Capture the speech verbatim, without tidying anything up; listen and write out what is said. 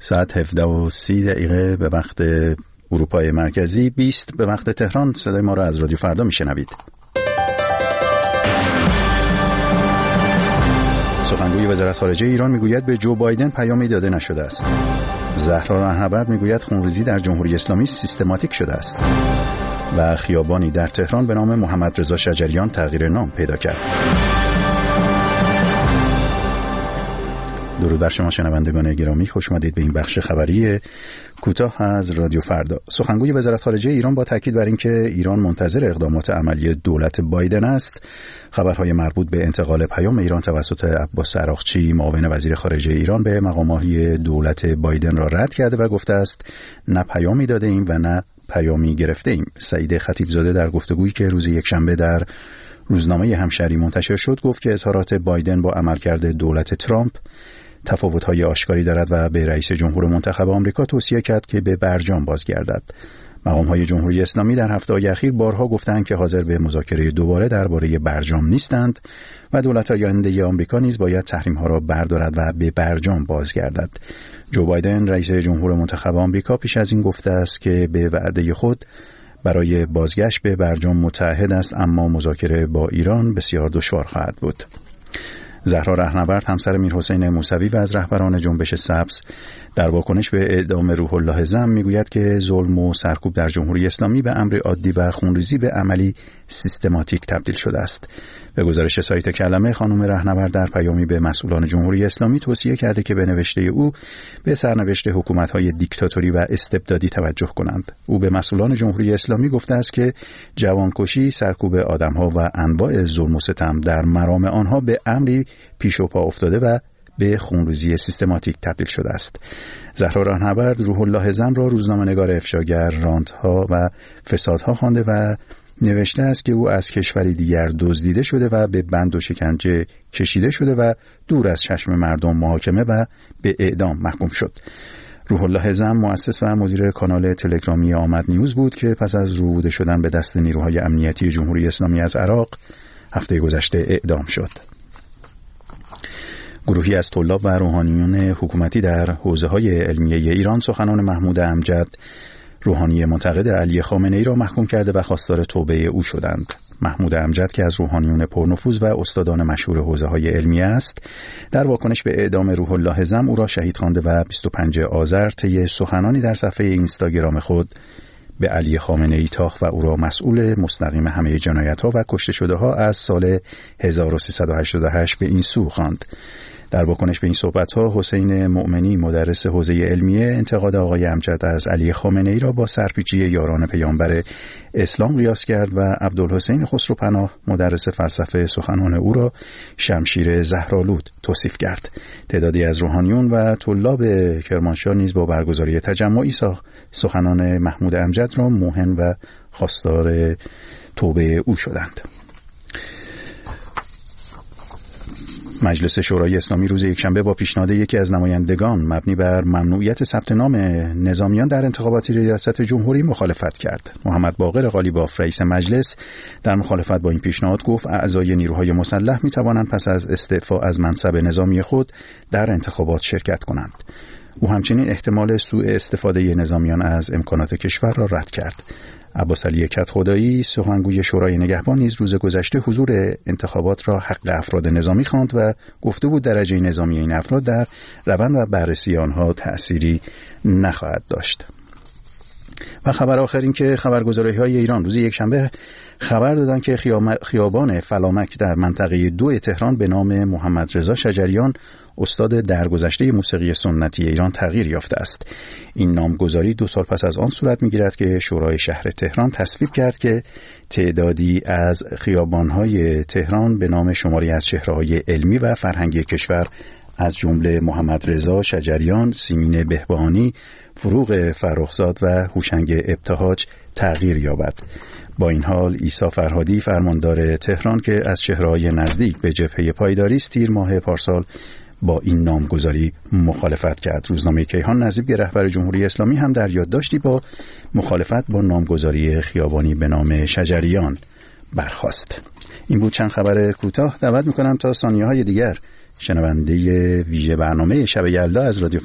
ساعت هفده و سی دقیقه به وقت اروپای مرکزی، بیست به وقت تهران. صدای ما را از رادیو فردا میشنوید. سخنگوی وزارت خارجه ایران میگوید به جو بایدن پیامی داده نشده است. زهرا رهنورد میگوید خونریزی در جمهوری اسلامی سیستماتیک شده است. و خیابانی در تهران به نام محمد رضا شجریان تغییر نام پیدا کرد. درود بر شما شنوندگان گرامی، خوش آمدید به این بخش خبری کوتاه از رادیو فردا. سخنگوی وزارت خارجه ایران با تاکید بر اینکه ایران منتظر اقدامات عملی دولت بایدن است، خبرهای مربوط به انتقال پیام ایران توسط عباس عراقچی معاون وزیر خارجه ایران به مقامات دولت بایدن را رد کرده و گفته است نه پیامی داده ایم و نه پیامی گرفته ایم. سعید خطیبزاده در گفتگویی که روز یکشنبه در روزنامه همشهری منتشر شد گفت که اظهارات بایدن با عملکرد دولت ترامپ تفاوت‌های آشکاری دارد و به رئیس جمهور منتخب آمریکا توصیه کرد که به برجام بازگردد. مقام‌های جمهوری اسلامی در هفته‌های اخیر بارها گفتند که حاضر به مذاکره دوباره درباره برجام نیستند و دولت آینده آمریکا نیز باید تحریم‌ها را بردارد و به برجام بازگردد. جو بایدن رئیس جمهور منتخب آمریکا پیش از این گفته است که به وعده خود برای بازگشت به برجام متعهد است، اما مذاکره با ایران بسیار دشوار خواهد بود. زهرا رهنورد همسر میرحسین موسوی و از رهبران جنبش سبز در واکنش به اعدام روح الله زم میگوید که ظلم و سرکوب در جمهوری اسلامی به امر عادی و خونریزی به عملی سیستماتیک تبدیل شده است. به گزارش سایت کلمه، خانم رهنورد در پیامی به مسئولان جمهوری اسلامی توصیه کرده که به نوشته او به سرنوشت حکومت‌های دیکتاتوری و استبدادی توجه کنند. او به مسئولان جمهوری اسلامی گفته است که جوانکشی، سرکوب آدم‌ها و انواع ظلم و ستم در مرام آنها به امری پیش و پا افتاده و به خونریزی سیستماتیک تبدیل شده است. زهرا رهنورد روح الله زم را روزنامه‌نگار افشاگر رانت‌ها و فسادها خوانده و نوشته است که او از کشوری دیگر دزدیده شده و به بند و شکنجه کشیده شده و دور از چشم مردم محاکمه و به اعدام محکوم شد. روح الله زم مؤسس و مدیر کانال تلگرامی آمد نیوز بود که پس از ربوده شدن به دست نیروهای امنیتی جمهوری اسلامی از عراق هفته گذشته اعدام شد. گروهی از طلاب و روحانیون حکومتی در حوزه‌های علمیه ایران سخنان محمود امجد، روحانی منتقد علی خامنه‌ای را محکوم کرده و خواستار توبه او شدند. محمود امجد که از روحانیون پرنفوذ و استادان مشهور حوزه‌های علمیه است، در واکنش به اعدام روح الله زم او را شهید خوانده و بیست و پنجم آذر طی سخنانی در صفحه اینستاگرام خود به علی خامنه‌ای تاخت و او را مسئول مستقیم همه جنایت‌ها و کشته شده‌ها از سال هزار و سیصد و هشتاد و هشت به این سو خواند. در واکنش به این صحبت‌ها، حسین مؤمنی مدرس حوزه علمیه انتقاد آقای امجد از علی خامنه‌ای را با سرپیچی یاران پیامبر اسلام قیاس کرد و عبدالحسین خسروپناه مدرس فلسفه سخنان او را شمشیر زهرآلود توصیف کرد. تعدادی از روحانیون و طلاب کرمانشاه نیز با برگزاری تجمعی سخنان محمود امجد را موهن و خواستار توبه او شدند. مجلس شورای اسلامی روز یکشنبه با پیشنهاد یکی از نمایندگان مبنی بر ممنوعیت ثبت نام نظامیان در انتخابات ریاست جمهوری مخالفت کرد. محمد باقر قالیباف رئیس مجلس در مخالفت با این پیشنهاد گفت اعضای نیروهای مسلح می توانند پس از استعفا از منصب نظامی خود در انتخابات شرکت کنند. او همچنین احتمال سوء استفاده نظامیان از امکانات کشور را رد کرد. عباس علی کدخدایی سخنگوی شورای نگهبان نیز روز گذشته حضور انتخابات را حق افراد نظامی خواند و گفته بود درجه نظامی این افراد در روند و بررسی آنها تأثیری نخواهد داشت. و خبر آخر این که خبرگزاری‌های ایران روز یکشنبه خبر دادند که خیابان فلامک در منطقه دو تهران به نام محمد رضا شجریان استاد درگذشته موسیقی سنتی ایران تغییر یافته است. این نامگذاری دو سال پس از آن صورت می‌گیرد که شورای شهر تهران تصویب کرد که تعدادی از خیابان‌های تهران به نام شماری از چهره‌های علمی و فرهنگی کشور از جمله محمد رضا شجریان، سیمین بهبهانی، فروغ فرخزاد و هوشنگ ابتهاج تغییر یابد. با این حال عیسی فرهادی فرماندار تهران که از چهره‌های نزدیک به جبهه پایداری است تیر ماه پارسال با این نامگذاری مخالفت کرد. روزنامه کیهان نظیب رهبر جمهوری اسلامی هم در یادداشتی با مخالفت با نامگذاری خیابانی به نام شجریان برخاست. این بود چند خبر کوتاه. دعوت می‌کنم تا ثانیه‌های دیگر شنونده ویژه برنامه شب یلدا از رادیو